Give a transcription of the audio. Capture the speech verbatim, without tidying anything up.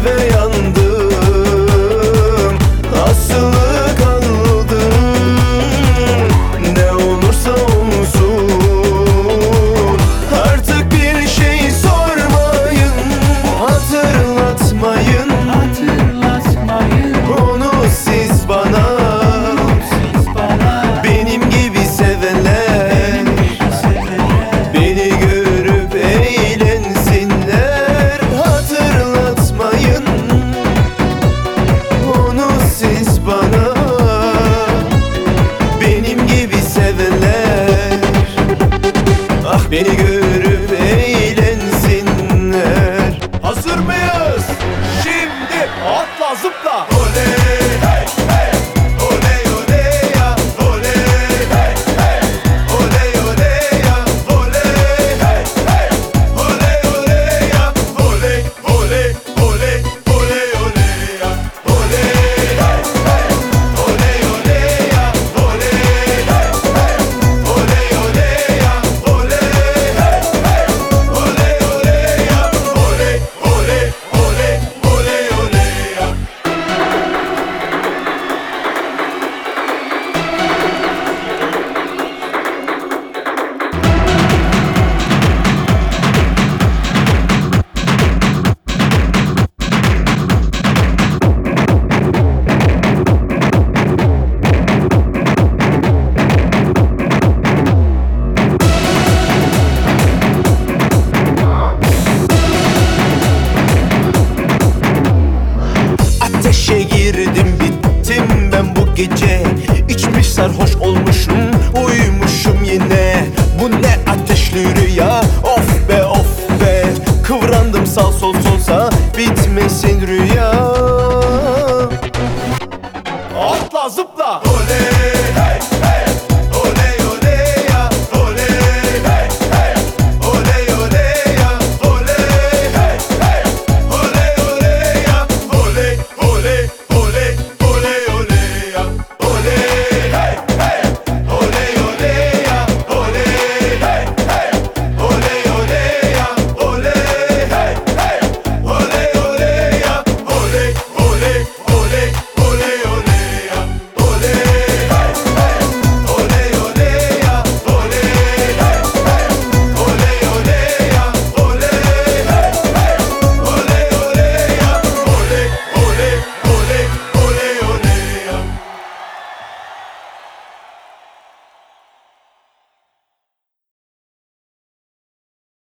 ve yandım, asılı kaldım. Ne olursa olsun artık bir şey sormayın, hatırlatmayın, hatırlatmayın. onu siz bana, Siz bana benim gibi sevenler, beni görüp eğlensinler. Hatırlatmayın, onu siz bana, benim gibi sevenler. Ah, beni görüp eğlensinler. Hazır mıyız? Şimdi atla zıpla. Oley hey hey, oley oley ya, oley hey hey, oley oley ya, oley hey hey, oley oley ya, oley oley oley oley oley ya, oley hey hey, oley oley ya, oley hey hey, oley oley ya, oley hey hey, oley oley ya, oley oley oley oley oley ya. Ateşe girdim, bittim ben bu gece. İçmiş sarhoş olmuşum, uyumuşum yine. Bu ne ateşli rüya, of be of be. Kıvrandım sağ sol solsa bitmesin rüya.